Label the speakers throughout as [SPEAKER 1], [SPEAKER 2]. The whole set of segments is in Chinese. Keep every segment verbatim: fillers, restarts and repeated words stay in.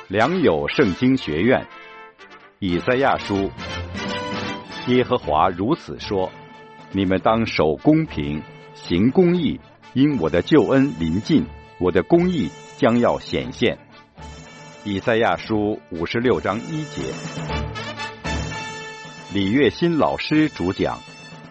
[SPEAKER 1] 良友圣经学院，以赛亚书。耶和华如此说：你们当守公平，行公义，因我的救恩临近，我的公义将要显现。以赛亚书五十六章一节。李月新老师主讲。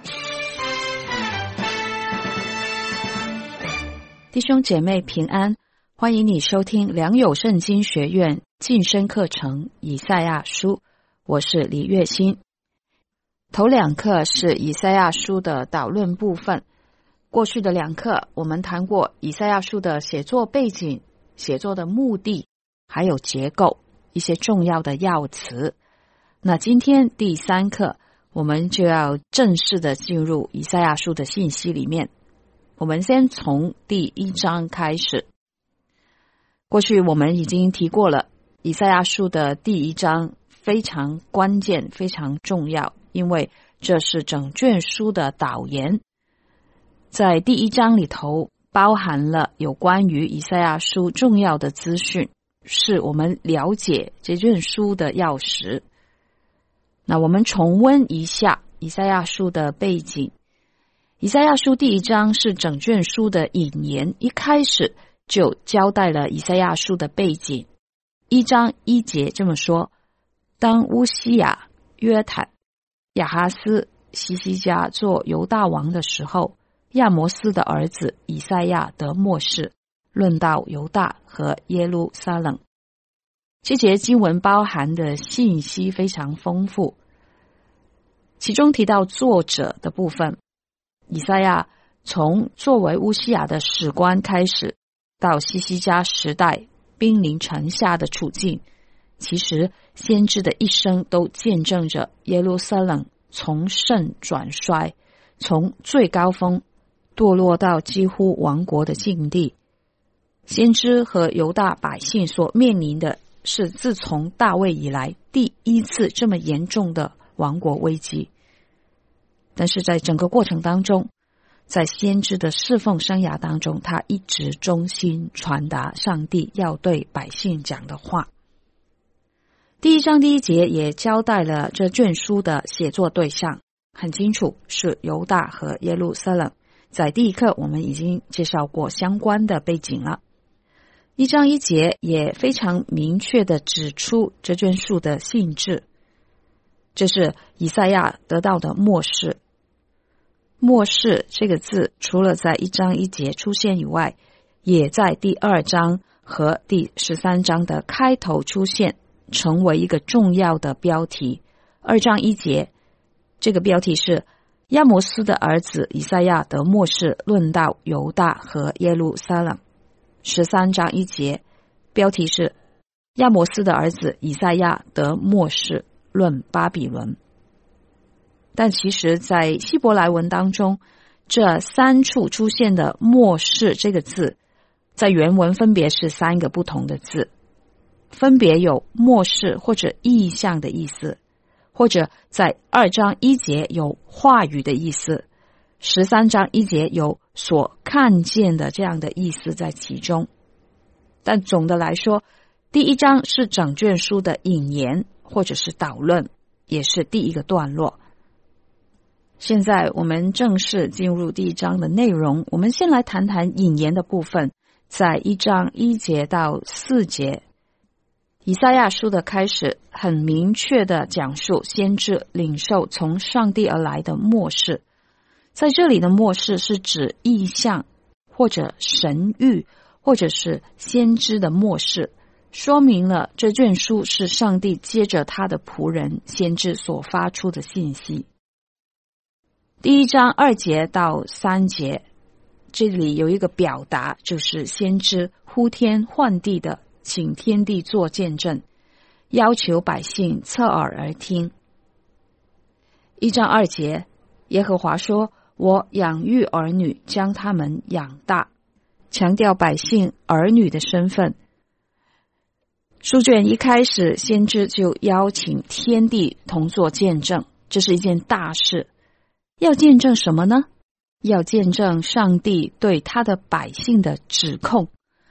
[SPEAKER 2] 弟兄姐妹平安，欢迎你收听良友圣经学院晋升课程以赛亚书，我是李月新。头两课是以赛亚书的导论部分。过去的两课我们谈过以赛亚书的写作背景、写作的目的，还有结构，一些重要的要词。那今天第三课我们就要正式的进入以赛亚书的信息里面。我们先从第一章开始。过去我们已经提过了，以赛亚书的第一章非常关键，非常重要，因为这是整卷书的导言。在第一章里头包含了有关于以赛亚书重要的资讯，是我们了解这卷书的钥匙。那我们重温一下以赛亚书的背景。以赛亚书第一章是整卷书的引言，一开始就交代了以赛亚书的背景。一章一节这么说：当乌西雅、约坦、亚哈斯、西西家做犹大王的时候，亚摩斯的儿子以赛亚得末世，论到犹大和耶路撒冷。这节经文包含的信息非常丰富，其中提到作者的部分。以赛亚从作为乌西雅的史官开始，到西西家时代兵临城下的处境，其实先知的一生都见证着耶路撒冷从盛转衰，从最高峰堕落到几乎亡国的境地。先知和犹大百姓所面临的是自从大卫以来第一次这么严重的亡国危机。但是在整个过程当中，在先知的侍奉生涯当中，他一直忠心传达上帝要对百姓讲的话。第一章第一节也交代了这卷书的写作对象，很清楚是犹大和耶路撒冷。在第一课我们已经介绍过相关的背景了。一章一节也非常明确地指出这卷书的性质，这是以赛亚得到的末世。末世这个字除了在一章一节出现以外，也在第二章和第十三章的开头出现，成为一个重要的标题。二章一节，这个标题是亚摩斯的儿子以赛亚得末世，论到犹大和耶路撒冷。十三章一节，标题是亚摩斯的儿子以赛亚得末世，论巴比伦。但其实在希伯来文当中，这三处出现的末世这个字，在原文分别是三个不同的字，分别有末世或者意象的意思，或者在二章一节有话语的意思，十三章一节有所看见的这样的意思在其中。但总的来说，第一章是整卷书的引言或者是导论，也是第一个段落。现在我们正式进入第一章的内容，我们先来谈谈引言的部分。在一章一节到四节，以赛亚书的开始很明确的讲述先知领受从上帝而来的末世。在这里的末世是指异象或者神谕或者是先知的末世，说明了这卷书是上帝接着他的仆人先知所发出的信息。第一章二节到三节，这里有一个表达，就是先知呼天唤地的请天地作见证，要求百姓侧耳而听。一章二节，耶和华说：我养育儿女，将他们养大，强调百姓儿女的身份。书卷一开始，先知就邀请天地同作见证，这是一件大事。要见证什么呢？要见证上帝对他的百姓的指控，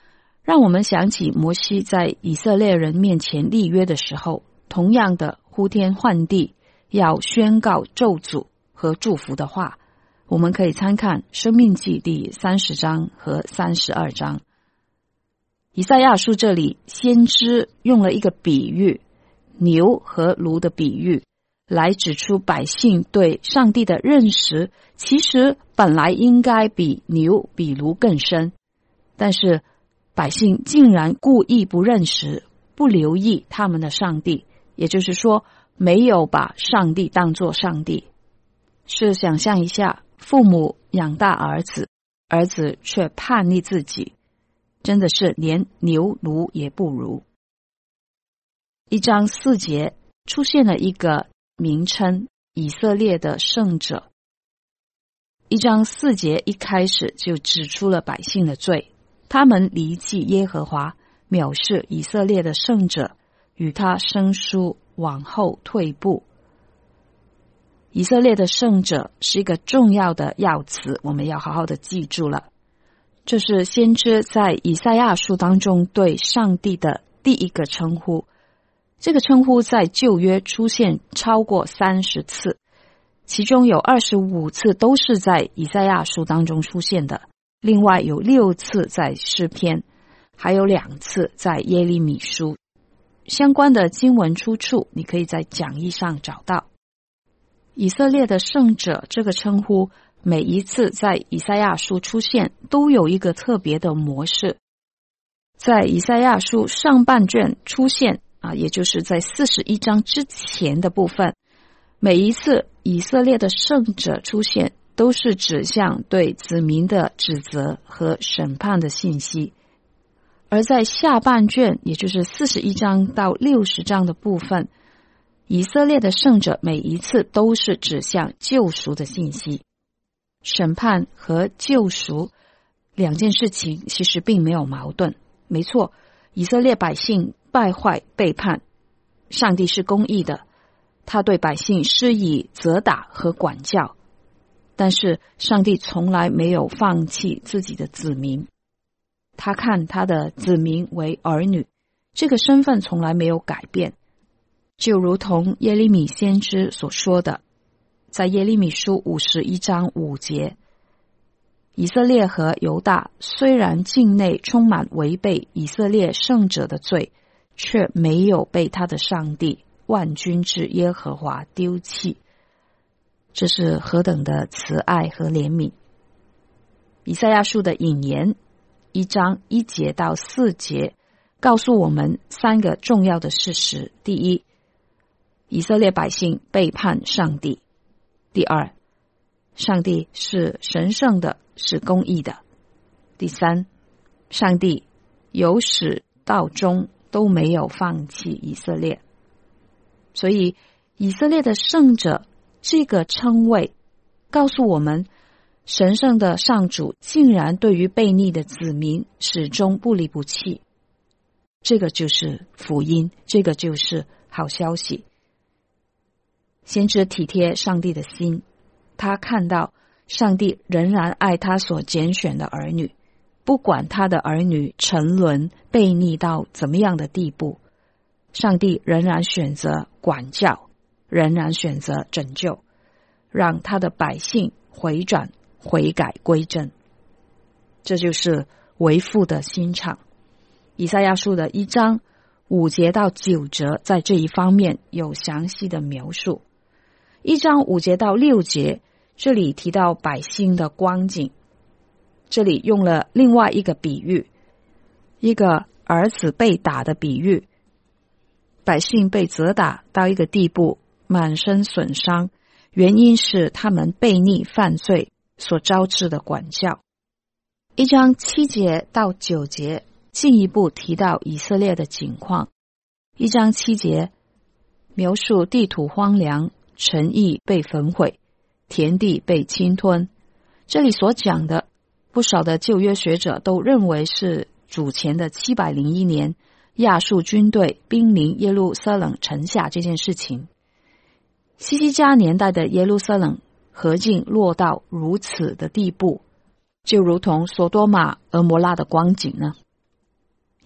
[SPEAKER 2] 让我们想起摩西在以色列人面前立约的时候，同样的呼天唤地，要宣告咒诅和祝福的话。我们可以参看申命记第三十章和三十二章。以赛亚书这里先知用了一个比喻，牛和驴的比喻，来指出百姓对上帝的认识其实本来应该比牛比驴更深，但是百姓竟然故意不认识，不留意他们的上帝，也就是说没有把上帝当作上帝。试想象一下，父母养大儿子，儿子却叛逆自己，真的是连牛驴也不如。一章四节出现了一个名称，以色列的圣者。一章四节一开始就指出了百姓的罪，他们离弃耶和华，藐视以色列的圣者，与他生疏，往后退步。以色列的圣者是一个重要的要词，我们要好好的记住了。这是先知在以赛亚书当中对上帝的第一个称呼，这个称呼在旧约出现超过三十次，其中有二十五次都是在以赛亚书当中出现的，另外有六次在诗篇，还有两次在耶利米书。相关的经文出处你可以在讲义上找到。以色列的圣者这个称呼每一次在以赛亚书出现都有一个特别的模式。在以赛亚书上半卷出现啊，也就是在四十一章之前的部分，每一次以色列的圣者出现都是指向对子民的指责和审判的信息。而在下半卷，也就是四十一章到六十章的部分，以色列的圣者每一次都是指向救赎的信息。审判和救赎两件事情其实并没有矛盾。没错，以色列百姓败坏背叛，上帝是公义的，他对百姓施以责打和管教，但是上帝从来没有放弃自己的子民，他看他的子民为儿女，这个身份从来没有改变。就如同耶利米先知所说的，在耶利米书五十一章五节，以色列和犹大虽然境内充满违背以色列圣者的罪，却没有被他的上帝万军之耶和华丢弃。这是何等的慈爱和怜悯。以赛亚书的引言一章一节到四节告诉我们三个重要的事实。第一，以色列百姓背叛上帝。第二，上帝是神圣的，是公义的。第三，上帝由始到终都没有放弃以色列。所以以色列的圣者这个称谓告诉我们，神圣的上主竟然对于悖逆的子民始终不离不弃。这个就是福音，这个就是好消息。先知体贴上帝的心，他看到上帝仍然爱他所拣选的儿女，不管他的儿女沉沦悖逆到怎么样的地步，上帝仍然选择管教，仍然选择拯救，让他的百姓回转悔改归正。这就是为父的心肠。以赛亚书的一章五节到九节在这一方面有详细的描述。一章五节到六节，这里提到百姓的光景，这里用了另外一个比喻，一个儿子被打的比喻。百姓被责打到一个地步，满身损伤，原因是他们悖逆犯罪所招致的管教。一章七节到九节进一步提到以色列的景况。一章七节描述地土荒凉，城邑被焚毁，田地被侵吞。这里所讲的，不少的旧约学者都认为是主前的七百零一年亚述军队兵临耶路撒冷城下这件事情。希西家年代的耶路撒冷何竟落到如此的地步，就如同索多玛、俄摩拉的光景呢？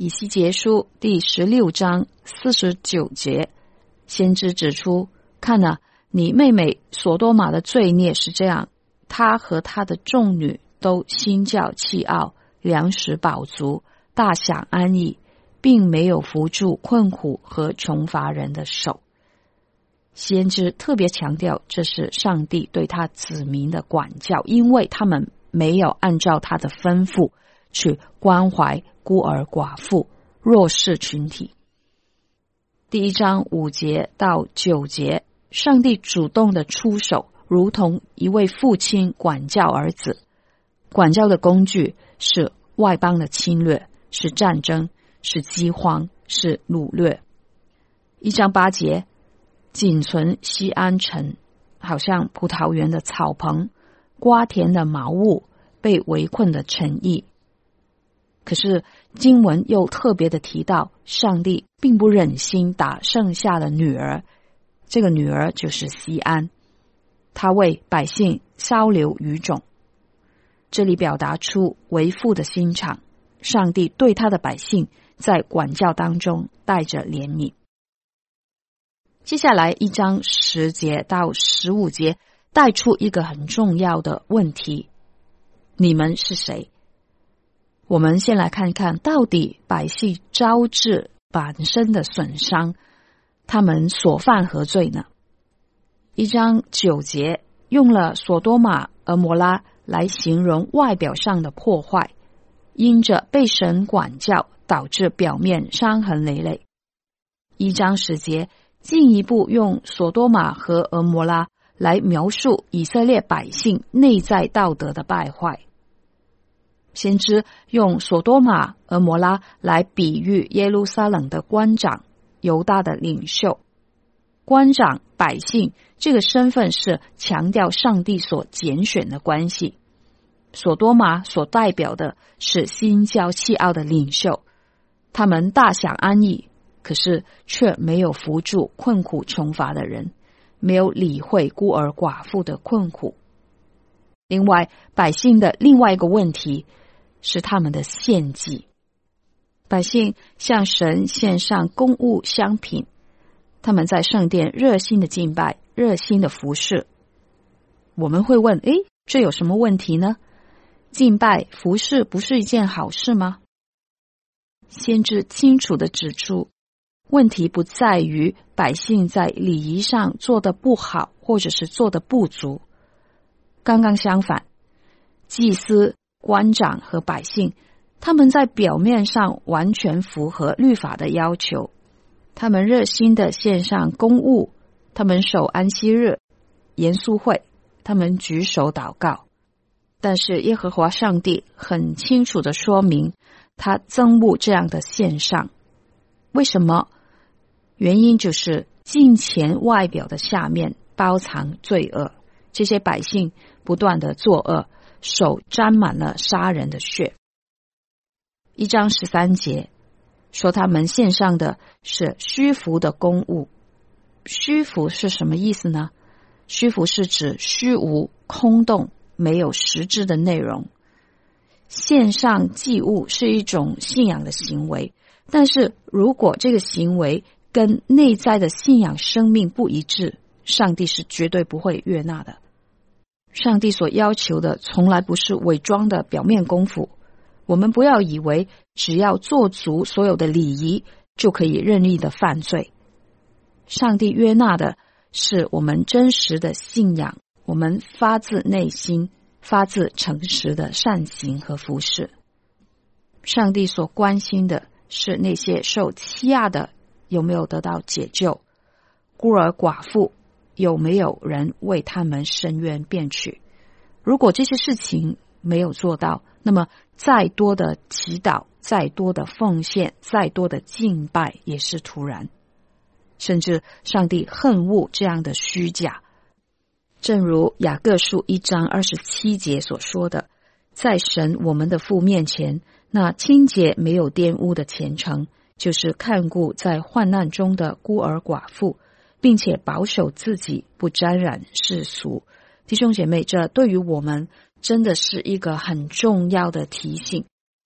[SPEAKER 2] 以西结书第十六章四十九节，先知指出，看啊，你妹妹所多玛的罪孽是这样，她和她的众女都心骄气傲，粮食饱足，大享安逸，并没有扶助困苦和穷乏人的手。先知特别强调，这是上帝对他子民的管教，因为他们没有按照他的吩咐去关怀孤儿寡妇、弱势群体。第一章五节到九节，上帝主动的出手，如同一位父亲管教儿子。管教的工具是外邦的侵略，是战争，是饥荒，是掳掠。一章八节，仅存西安城，好像葡萄园的草棚，瓜田的茅屋，被围困的城邑。可是经文又特别的提到，上帝并不忍心打剩下的女儿，这个女儿就是西安，他为百姓烧流余种。这里表达出为父的心肠，上帝对他的百姓在管教当中带着怜悯。接下来一章十节到十五节带出一个很重要的问题，你们是谁？我们先来看看到底百姓招致本身的损伤，他们所犯何罪呢？一章九节用了索多玛、俄摩拉来形容外表上的破坏，因着被神管教，导致表面伤痕累累。一章十节进一步用索多玛和俄摩拉来描述以色列百姓内在道德的败坏。先知用索多玛、俄摩拉来比喻耶路撒冷的官长、犹大的领袖。官长、百姓这个身份是强调上帝所拣选的关系。索多玛所代表的是心骄气傲的领袖，他们大享安逸，可是却没有扶助困苦穷乏的人，没有理会孤儿寡妇的困苦。另外，百姓的另外一个问题是他们的献祭。百姓向神献上供物香品，他们在圣殿热心的敬拜，热心的服侍。我们会问，诶，这有什么问题呢？敬拜服侍不是一件好事吗？先知清楚地指出，问题不在于百姓在礼仪上做得不好，或者是做得不足。刚刚相反，祭司、官长和百姓，他们在表面上完全符合律法的要求，他们热心地献上供物，他们守安息日、严肃会，他们举手祷告。但是耶和华上帝很清楚地说明，他憎恶这样的献上。为什么？原因就是金钱外表的下面包藏罪恶，这些百姓不断的作恶，手沾满了杀人的血。一章十三节说他们献上的是虚浮的供物。虚浮是什么意思呢？虚浮是指虚无、空洞，没有实质的内容。献上祭物是一种信仰的行为，但是如果这个行为跟内在的信仰生命不一致，上帝是绝对不会悦纳的。上帝所要求的从来不是伪装的表面功夫，我们不要以为只要做足所有的礼仪就可以任意的犯罪。上帝悦纳的是我们真实的信仰，我们发自内心、发自诚实的善行和服事。上帝所关心的是那些受欺压的有没有得到解救，孤儿寡妇有没有人为他们伸冤辩屈。如果这些事情没有做到，那么再多的祈祷、再多的奉献、再多的敬拜也是徒然。甚至上帝恨恶这样的虚假，正如雅各书一章二十七节所说的，在神我们的父面前，那清洁没有玷污的虔诚，就是看顾在患难中的孤儿寡妇，并且保守自己不沾染世俗。弟兄姐妹，这对于我们真的是一个很重要的提醒。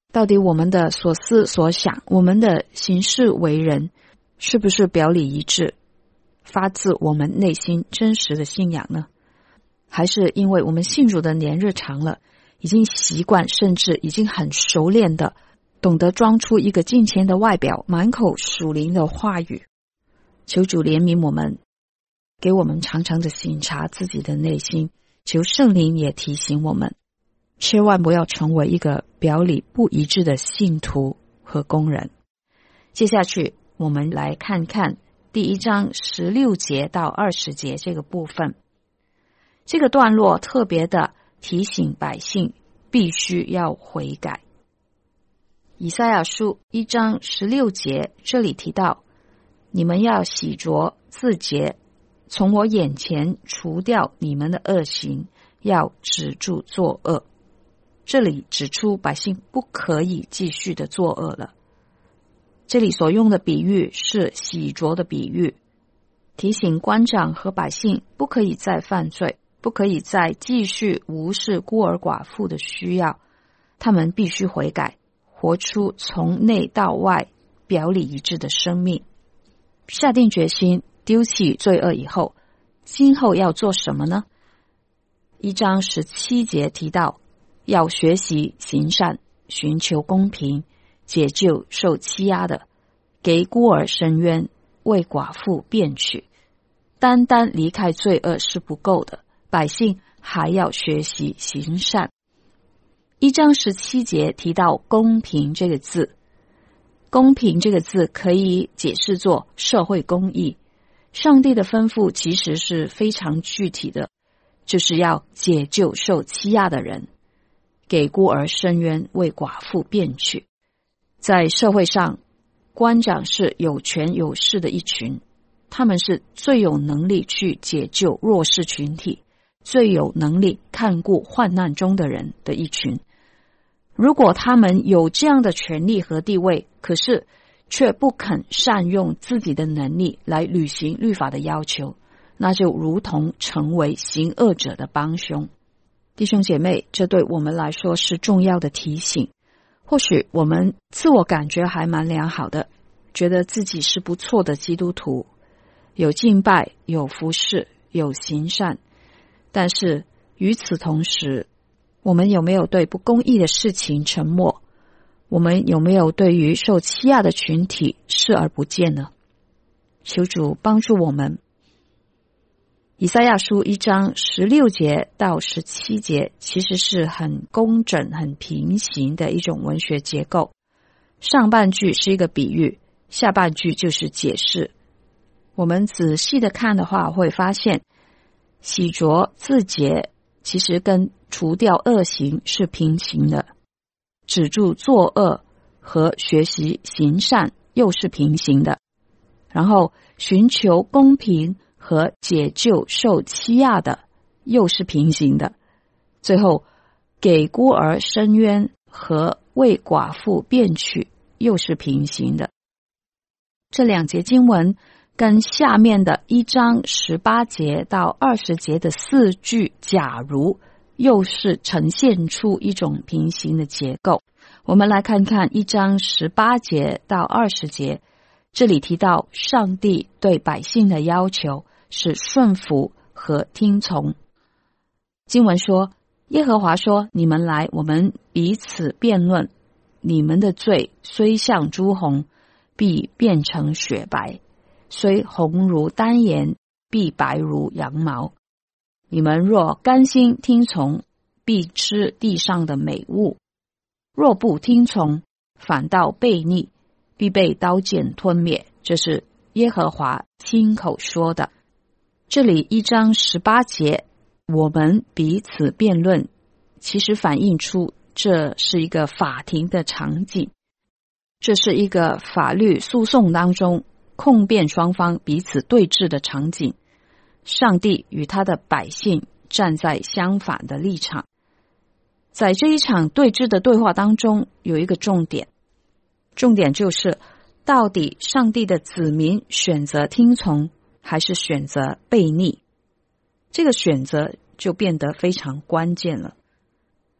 [SPEAKER 2] 到底我们的所思所想，我们的行事为人，是不是表里一致，发自我们内心真实的信仰呢？还是因为我们信主的年日长了，已经习惯，甚至已经很熟练的懂得装出一个敬虔的外表，满口属灵的话语。求主怜悯我们，给我们常常的省察自己的内心，求圣灵也提醒我们，千万不要成为一个表里不一致的信徒和工人。接下去我们来看看第一章十六节到二十节这个部分。这个段落特别的提醒百姓必须要悔改。以赛亚书一章十六节这里提到，你们要洗濯自洁，从我眼前除掉你们的恶行，要止住作恶。这里指出百姓不可以继续的作恶了。这里所用的比喻是洗濯的比喻，提醒官长和百姓不可以再犯罪，不可以再继续无视孤儿寡妇的需要，他们必须悔改，活出从内到外表里一致的生命。下定决心丢弃罪恶以后，今后要做什么呢？一章十七节提到，要学习行善，寻求公平，解救受欺压的，给孤儿伸冤，为寡妇辩曲。单单离开罪恶是不够的，百姓还要学习行善。一章十七节提到公平这个字，公平这个字可以解释作社会公义。上帝的吩咐其实是非常具体的，就是要解救受欺压的人，给孤儿伸冤，为寡妇辩曲。在社会上，官长是有权有势的一群，他们是最有能力去解救弱势群体，最有能力看顾患难中的人的一群。如果他们有这样的权利和地位，可是却不肯善用自己的能力来履行律法的要求，那就如同成为行恶者的帮凶。弟兄姐妹，这对我们来说是重要的提醒。或许我们自我感觉还蛮良好的，觉得自己是不错的基督徒，有敬拜，有服侍，有行善，但是与此同时，我们有没有对不公义的事情沉默？我们有没有对于受欺压的群体视而不见呢？求主帮助我们。以赛亚书一章十六节到十七节其实是很工整很平行的一种文学结构，上半句是一个比喻，下半句就是解释。我们仔细的看的话，会发现洗濯自洁其实跟除掉恶行是平行的，止住作恶和学习行善又是平行的，然后寻求公平和解救受欺压的又是平行的，最后给孤儿伸冤和为寡妇辩曲又是平行的。这两节经文跟下面的一章十八节到二十节的四句假如又是呈现出一种平行的结构。我们来看看一章十八节到二十节，这里提到上帝对百姓的要求是顺服和听从。经文说，耶和华说，你们来，我们彼此辩论，你们的罪虽像朱红，必变成雪白，虽红如丹颜，必白如羊毛。你们若甘心听从，必吃地上的美物；若不听从，反倒悖逆，必被刀剑吞灭。这是耶和华亲口说的。这里一章十八节，我们彼此辩论，其实反映出这是一个法庭的场景，这是一个法律诉讼当中控辩双方彼此对峙的场景。上帝与他的百姓站在相反的立场。在这一场对峙的对话当中，有一个重点，重点就是到底上帝的子民选择听从还是选择悖逆，这个选择就变得非常关键了。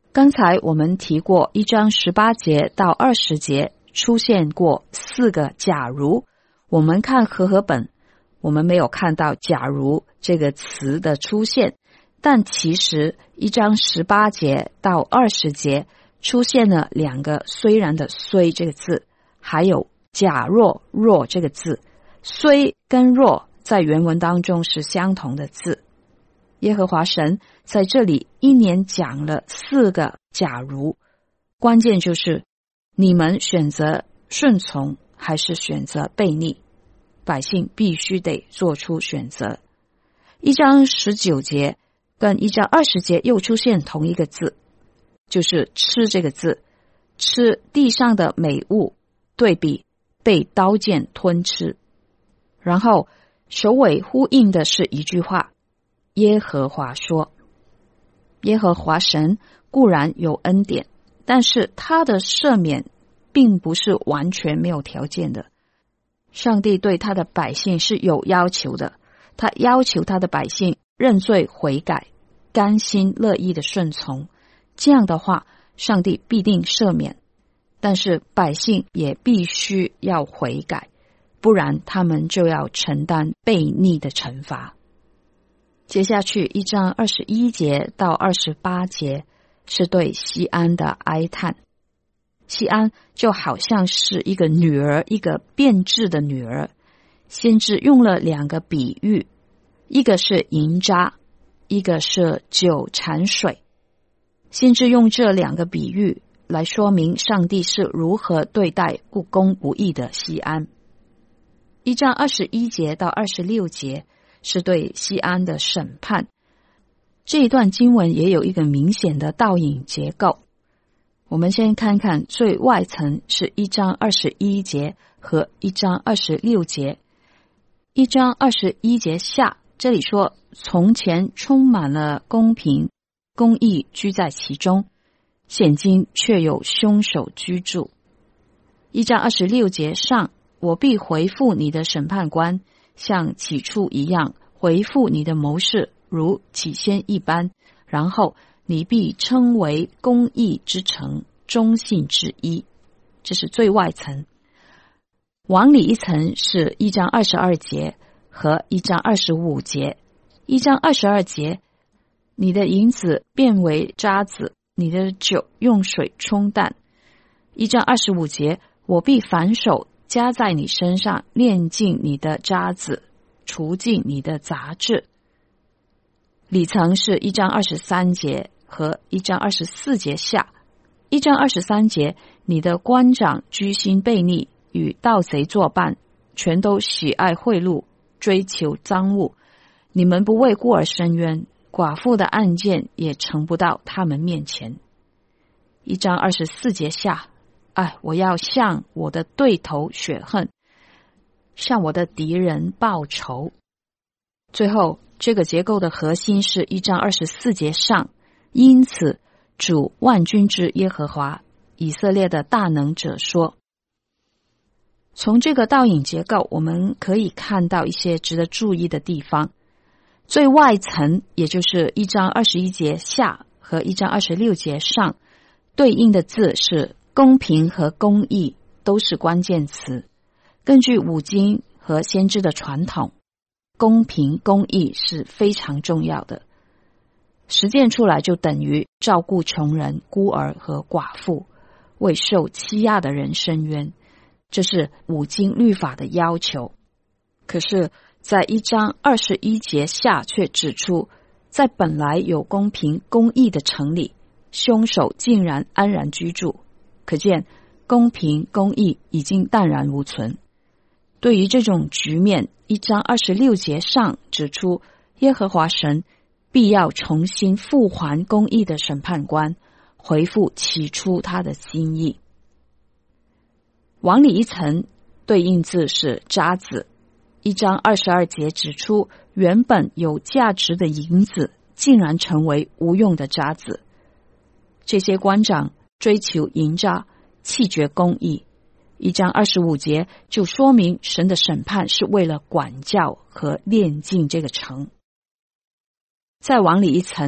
[SPEAKER 2] 刚才我们提过一章十八节到二十节出现过四个假如，我们看和合本，我们没有看到假如这个词的出现，但其实一章十八节到二十节出现了两个虽然的虽这个字，还有假若若这个字。虽跟若在原文当中是相同的字。耶和华神在这里一连讲了四个假如，关键就是你们选择顺从还是选择悖逆，百姓必须得做出选择。一章十九节跟一章二十节又出现同一个字，就是吃这个字，吃地上的美物，对比被刀剑吞吃。然后首尾呼应的是一句话，耶和华说。耶和华神固然有恩典，但是他的赦免并不是完全没有条件的。上帝对他的百姓是有要求的，他要求他的百姓认罪悔改，甘心乐意的顺从，这样的话上帝必定赦免，但是百姓也必须要悔改，不然他们就要承担悖逆的惩罚。接下去一章二十一节到二十八节是对西安的哀叹。西安就好像是一个女儿，一个变质的女儿。先知用了两个比喻，一个是银渣，一个是酒馋水。先知用这两个比喻来说明上帝是如何对待不公不义的西安。一章二十一节到二十六节是对西安的审判。这一段经文也有一个明显的倒影结构。我们先看看最外层是一章二十一节和一章二十六节。一章二十一节下，这里说从前充满了公平，公义居在其中，现今却有凶手居住。一章二十六节上，我必回复你的审判官，像起初一样，回复你的谋士，如起先一般，然后你必称为公义之城，忠信之一。这是最外层。往里一层是一章二十二节和一章二十五节。一章二十二节，你的银子变为渣子，你的酒用水冲淡。一章二十五节，我必反手加在你身上，炼尽你的渣子，除尽你的杂质。里层是一章二十三节和一章二十四节下。一章二十三节，你的官长居心悖逆，与盗贼作伴，全都喜爱贿赂，追求赃物。你们不为孤儿伸冤，寡妇的案件也呈不到他们面前。一章二十四节下，哎，我要向我的对头雪恨，向我的敌人报仇。最后这个结构的核心是一章二十四节上，因此主万军之耶和华，以色列的大能者说。从这个倒影结构，我们可以看到一些值得注意的地方。最外层，也就是一章二十一节下和一章二十六节上，对应的字是公平和公义，都是关键词。根据五经和先知的传统，公平公义是非常重要的，实践出来就等于照顾穷人、孤儿和寡妇，为受欺压的人伸冤，这是五经律法的要求。可是在一章二十一节下却指出，在本来有公平公义的城里，凶手竟然安然居住，可见公平公义已经淡然无存。对于这种局面，一章二十六节上指出，耶和华神必要重新复还公义的审判官，回复起初他的心意。往里一层对应字是渣子。一章二十二节指出，原本有价值的银子竟然成为无用的渣子。这些官长追求银渣，弃绝公义。一章二十五节就说明神的审判是为了管教和炼净这个城。再往里一层，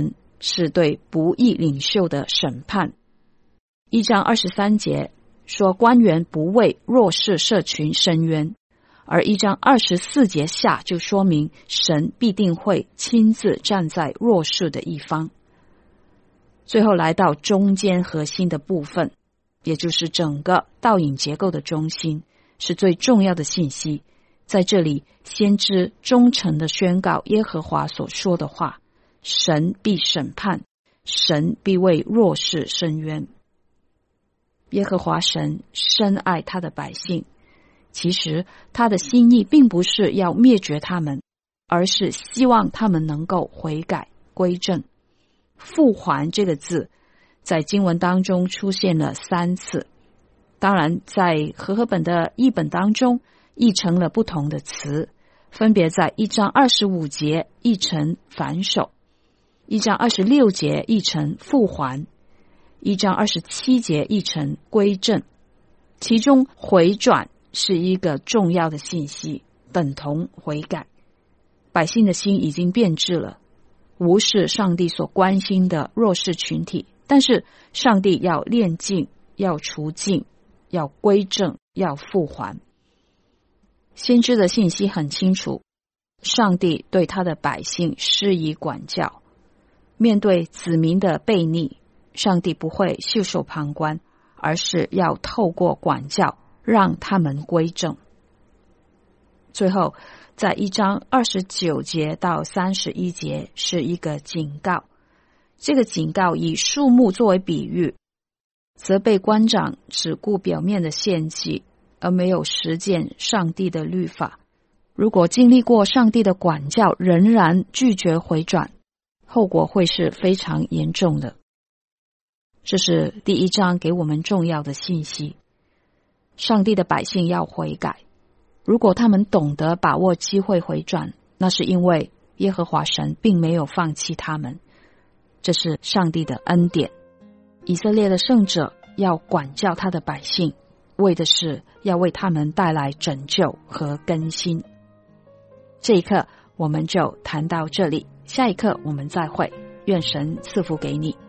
[SPEAKER 2] 是对不义领袖的审判。一章二十三节说官员不为弱势社群伸冤，而一章二十四节下就说明神必定会亲自站在弱势的一方。最后来到中间核心的部分，也就是整个导引结构的中心，是最重要的信息。在这里，先知忠诚地宣告耶和华所说的话，神必审判，神必为弱势伸冤。耶和华神深爱他的百姓，其实他的心意并不是要灭绝他们，而是希望他们能够悔改归正。复还这个字在经文当中出现了三次，当然在和合本的译本当中译成了不同的词，分别在一章二十五节译成反手，一章二十六节译成复还，一章二十七节译成归正。其中回转是一个重要的信息，等同悔改。百姓的心已经变质了，无视上帝所关心的弱势群体，但是上帝要炼净，要除尽，要归正，要复还。先知的信息很清楚，上帝对他的百姓施以管教，面对子民的悖逆，上帝不会袖手旁观，而是要透过管教让他们归正。最后在一章二十九节到三十一节是一个警告，这个警告以树木作为比喻，责备官长只顾表面的献祭，而没有实践上帝的律法。如果经历过上帝的管教仍然拒绝回转，后果会是非常严重的。这是第一章给我们重要的信息，上帝的百姓要悔改，如果他们懂得把握机会回转，那是因为耶和华神并没有放弃他们，这是上帝的恩典。以色列的圣者要管教他的百姓，为的是要为他们带来拯救和更新。这一刻我们就谈到这里，下一刻我们再会，愿神赐福给你。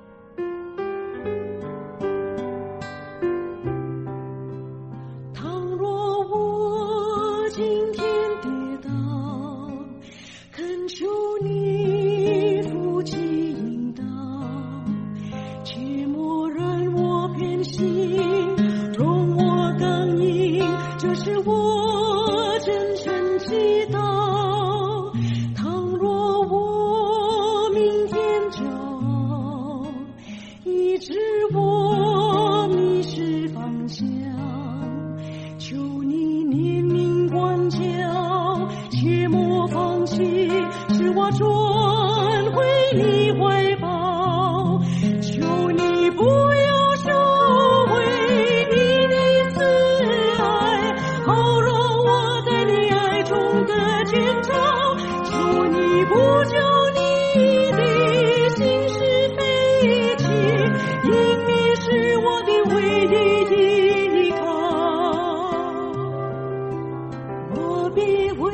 [SPEAKER 3] 必为